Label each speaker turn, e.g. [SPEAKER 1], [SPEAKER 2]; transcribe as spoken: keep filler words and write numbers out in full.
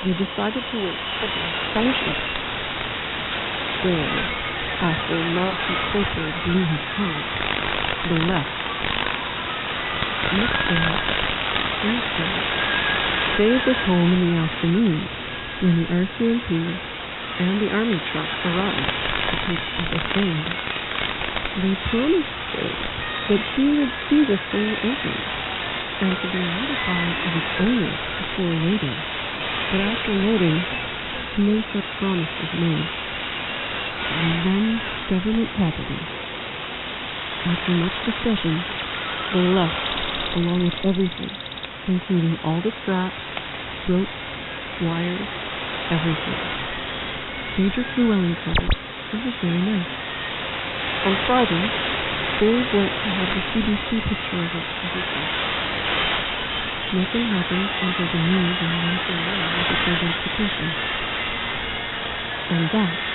[SPEAKER 1] They decided to wait for the astonishment. Then, after Marcy Clipper blew his horn, they left. Next day, Tuesday, Dave was home in the afternoon when the R C M P and the Army truck arrived to take everything. They promised Dave that he would see the thing open and to be notified of its owner before waiting. But after loading, no such promise was made. And then government property. After much discussion, they left along with everything, including all the straps, ropes, wires, everything. Major Llewellyn said it was very nice. On Friday, Dave went to have the C B C picture of it everything. Nothing happened until the news in Wednesday morning was a present petition. And that